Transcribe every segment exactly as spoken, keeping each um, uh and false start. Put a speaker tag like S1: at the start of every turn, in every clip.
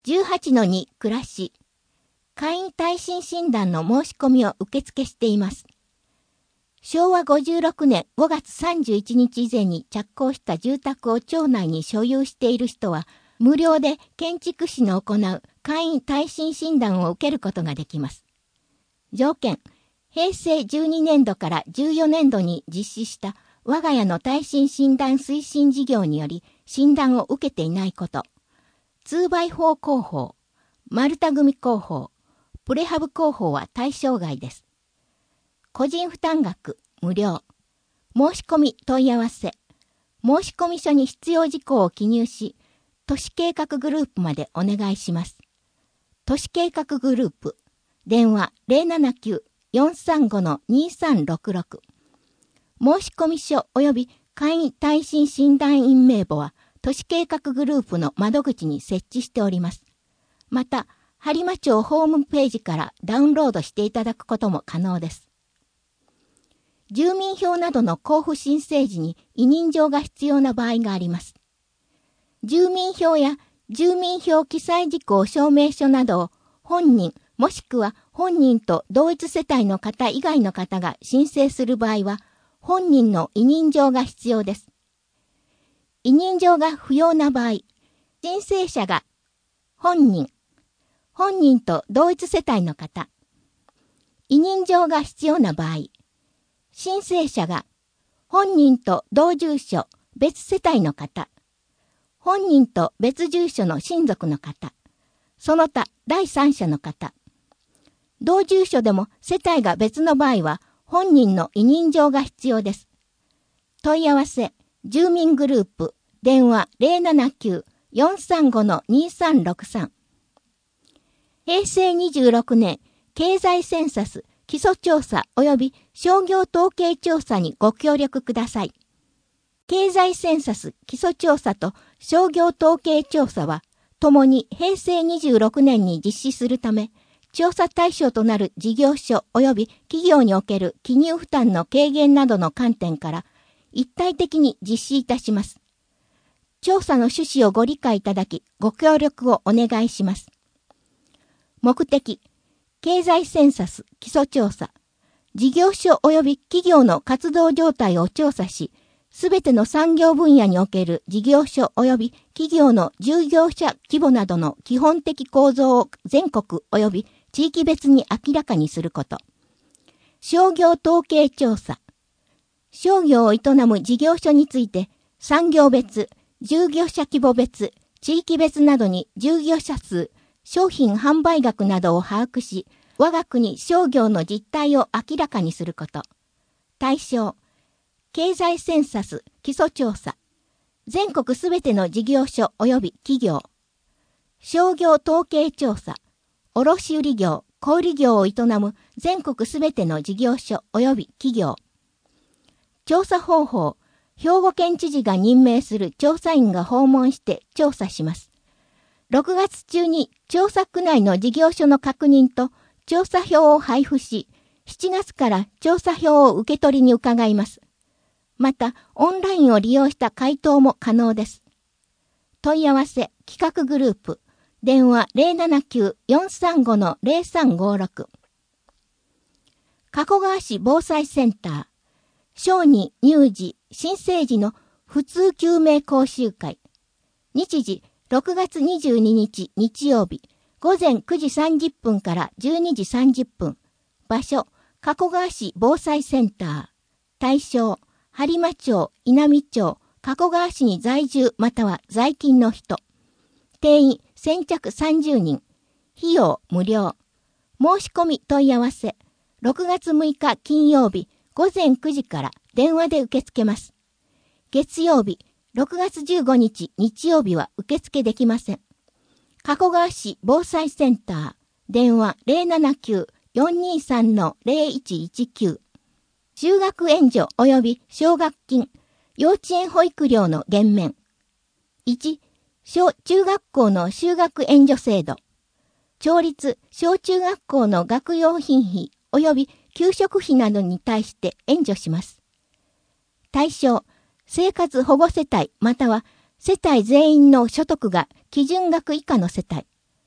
S1: じゅうはちのに 暮らし、会員耐震診断の申し込みを受付しています。しょうわごじゅうろくねんごがつさんじゅういちにち以前に着工した住宅を町内に所有している人は、無料で建築士の行う会員耐震診断を受けることができます。条件、へいせいじゅうにねんどからじゅうよねんどに実施した我が家の耐震診断推進事業により診断を受けていないこと。にばいほう工法、丸太組工法、プレハブ工法は対象外です。個人負担額、無料。申し込み問い合わせ。申し込み書に必要事項を記入し、都市計画グループまでお願いします。都市計画グループ、電話 ゼロななきゅう よんさんご にさんろくろく。申し込み書及び会員耐震診断員名簿は、都市計画グループの窓口に設置しております。また、播磨町ホームページからダウンロードしていただくことも可能です。住民票などの交付申請時に委任状が必要な場合があります。住民票や住民票記載事項証明書などを本人もしくは本人と同一世帯の方以外の方が申請する場合は、本人の委任状が必要です。委任状が不要な場合、申請者が本人、本人と同一世帯の方、委任状が必要な場合、申請者が本人と同住所、別世帯の方、本人と別住所の親族の方、その他第三者の方、同住所でも世帯が別の場合は本人の委任状が必要です。問い合わせ、住民グループ、電話 ゼロななきゅう よんさんご にさんろくさん。へいせいにじゅうろくねん、経済センサス、基礎調査及び商業統計調査にご協力ください。経済センサス、基礎調査と商業統計調査は、ともにへいせいにじゅうろくねんに実施するため、調査対象となる事業所及び企業における記入負担の軽減などの観点から、一体的に実施いたします。調査の趣旨をご理解いただき、ご協力をお願いします。目的、経済センサス、基礎調査。事業所及び企業の活動状態を調査し、すべての産業分野における事業所及び企業の従業者規模などの基本的構造を全国及び地域別に明らかにすること。商業統計調査。商業を営む事業所について、産業別、従業者規模別、地域別などに従業者数、商品販売額などを把握し、我が国商業の実態を明らかにすること。対象、経済センサス、基礎調査。全国すべての事業所及び企業。商業統計調査。卸売業、小売業を営む全国すべての事業所及び企業。調査方法。兵庫県知事が任命する調査員が訪問して調査します。ろくがつ中に調査区内の事業所の確認と調査票を配布し、しちがつから調査票を受け取りに伺います。また、オンラインを利用した回答も可能です。問い合わせ、企画グループ、電話 ゼロななきゅう よんさんご ゼロさんごろく。加古川市防災センター、小児、乳児、新生児の普通救命講習会。日時、ろくがつにじゅうににち日曜日、ごぜんくじさんじゅっぷんからじゅうにじさんじゅっぷん。場所、加古川市防災センター。対象、播磨町、稲美町、加古川市に在住または在勤の人。定員、先着さんじゅうにん。費用、無料。申し込み問い合わせ。ろくがつむいか金曜日、ごぜんくじから電話で受け付けます。月曜日、ろくがつじゅうごにち日曜日は受付できません。加古川市防災センター、電話 ゼロななきゅう よんにさん ゼロいちいちきゅう。就学援助及び奨学金、幼稚園保育料の減免。いち、小中学校の就学援助制度。町立小中学校の学用品費及び給食費などに対して援助します。対象、生活保護世帯または世帯全員の所得が基準額以下の世帯。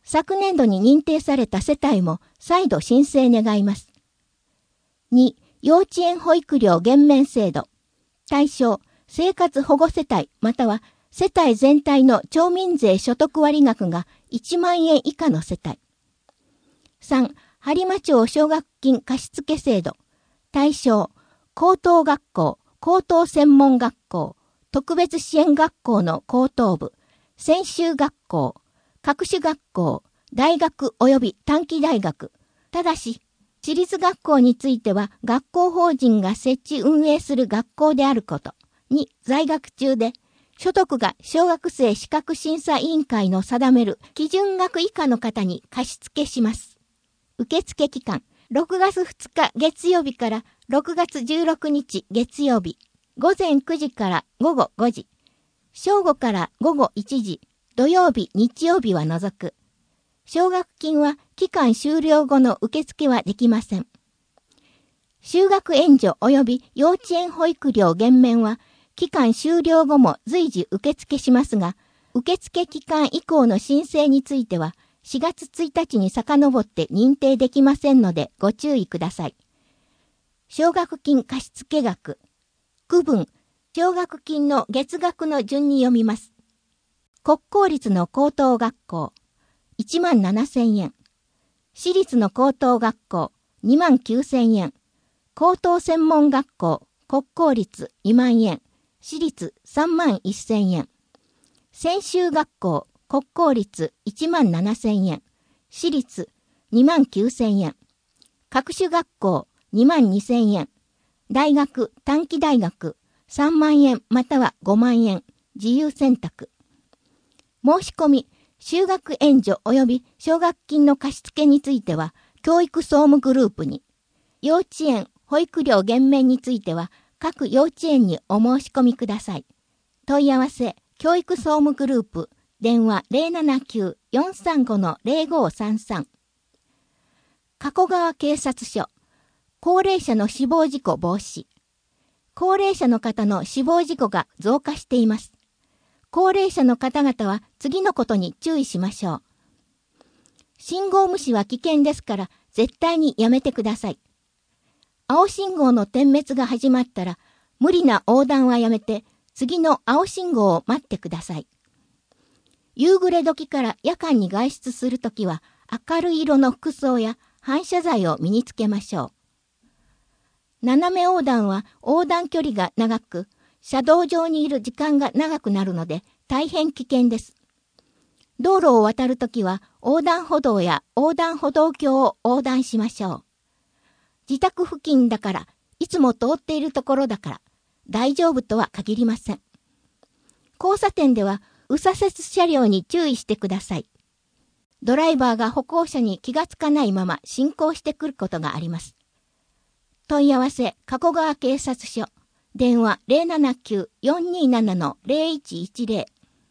S1: 昨年度に認定された世帯も再度申請願います。に、幼稚園保育料減免制度。対象、生活保護世帯または世帯全体の町民税所得割額がいちまんえん以下の世帯。さん、播磨町奨学金貸付制度。対象、高等学校、高等専門学校、特別支援学校の高等部、専修学校、各種学校、大学及び短期大学。ただし、私立学校については学校法人が設置運営する学校であること。に、在学中で、所得が小学生資格審査委員会の定める基準額以下の方に貸付します。受付期間、ろくがつふつか月曜日からろくがつじゅうろくにち月曜日、午前くじから午後ごじ、正午から午後いちじ、土曜日、日曜日は除く。奨学金は期間終了後の受付はできません。就学援助及び幼稚園保育料減免は期間終了後も随時受付しますが、受付期間以降の申請についてはしがつついたちに遡って認定できませんのでご注意ください。奨学金貸付額。区分、奨学金の月額の順に読みます。国公立の高等学校、いちまんななせんえん。私立の高等学校、にまんきゅうせんえん。高等専門学校、国公立にまんえん。私立さんまんせんえん。専修学校、国公立いちまんななせんえん。私立にまんきゅうせんえん。各種学校にまんにせんえん。大学、短期大学さんまんえんまたはごまんえん。自由選択。申し込み、就学援助及び奨学金の貸付については、教育総務グループに、幼稚園、保育料減免については、各幼稚園にお申し込みください。問い合わせ、教育総務グループ、電話 ゼロななきゅう よんさんご ゼロごさんさん。加古川警察署、高齢者の死亡事故防止。高齢者の方の死亡事故が増加しています。高齢者の方々は次のことに注意しましょう。信号無視は危険ですから絶対にやめてください。青信号の点滅が始まったら無理な横断はやめて次の青信号を待ってください。夕暮れ時から夜間に外出するときは明るい色の服装や反射材を身につけましょう。斜め横断は横断距離が長く、車道上にいる時間が長くなるので大変危険です。道路を渡るときは横断歩道や横断歩道橋を横断しましょう。自宅付近だから、いつも通っているところだから、大丈夫とは限りません。交差点では右左折車両に注意してください。ドライバーが歩行者に気がつかないまま進行してくることがあります。問い合わせ、加古川警察署。電話 ゼロななきゅう よんにーなな ゼロいちいちゼロ。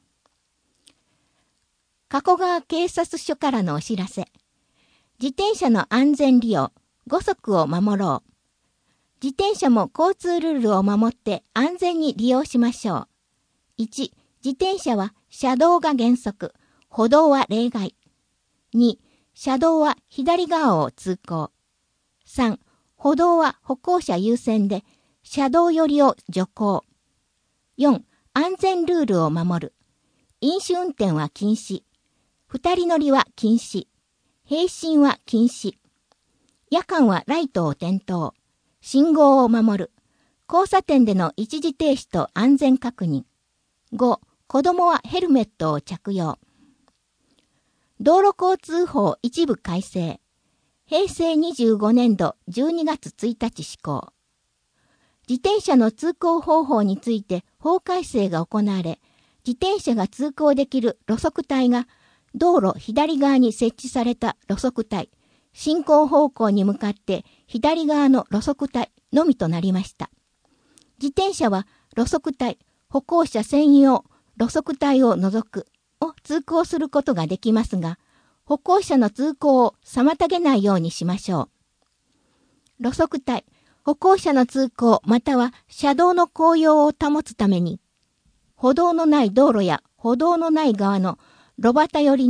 S1: 加古川警察署からのお知らせ。自転車の安全利用、ごそくを守ろう。自転車も交通ルールを守って安全に利用しましょう。いち、自転車は車道が原則、歩道は例外。に、車道は左側を通行。さん、歩道は歩行者優先で、車道寄りを徐行。よん、安全ルールを守る。飲酒運転は禁止。二人乗りは禁止。並進は禁止。夜間はライトを点灯。信号を守る。交差点での一時停止と安全確認。ご、子供はヘルメットを着用。道路交通法一部改正。へいせいにじゅうごねんどじゅうにがつついたち施行。自転車の通行方法について法改正が行われ、自転車が通行できる路側帯が道路左側に設置された路側帯、進行方向に向かって左側の路側帯のみとなりました。自転車は路側帯、歩行者専用路側帯を除くを通行することができますが、歩行者の通行を妨げないようにしましょう。路側帯、歩行者の通行または車道の紅葉を保つために、歩道のない道路や歩道のない側の路端寄りに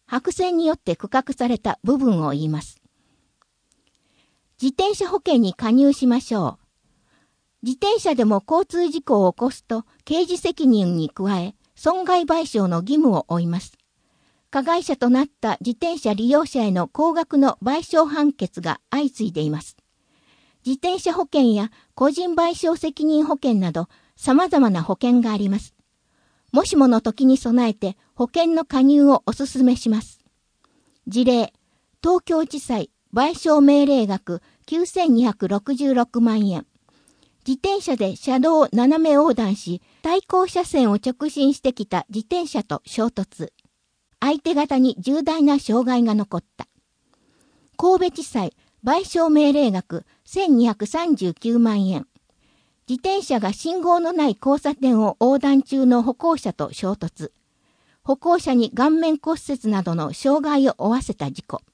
S1: 白線によって区画された部分を言います。自転車保険に加入しましょう。自転車でも交通事故を起こすと刑事責任に加え損害賠償の義務を負います。加害者となった自転車利用者への高額の賠償判決が相次いでいます。自転車保険や個人賠償責任保険など様々な保険があります。もしもの時に備えて保険の加入をお勧めします。事例、東京地裁賠償命令額きゅうせんにひゃくろくじゅうろくまんえん。自転車で車道を斜め横断し、対向車線を直進してきた自転車と衝突。相手方に重大な障害が残った。神戸地裁賠償命令額せんにひゃくさんじゅうきゅうまんえん。自転車が信号のない交差点を横断中の歩行者と衝突。歩行者に顔面骨折などの傷害を負わせた事故。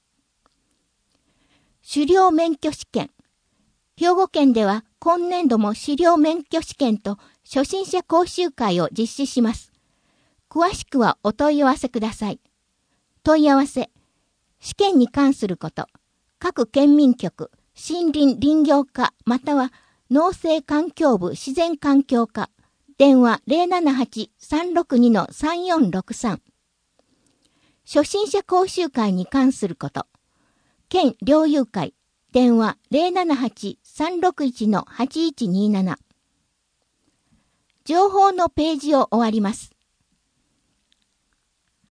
S1: 狩猟免許試験。兵庫県では今年度も狩猟免許試験と初心者講習会を実施します。詳しくはお問い合わせください。問い合わせ。試験に関すること。各県民局、森林林業課または農政環境部自然環境課。電話 ゼロななはち さんろくに さんよんろくさん。初心者講習会に関すること。県猟友会。電話 ゼロななはち さんろくいち はちいちになな。情報のページを終わります。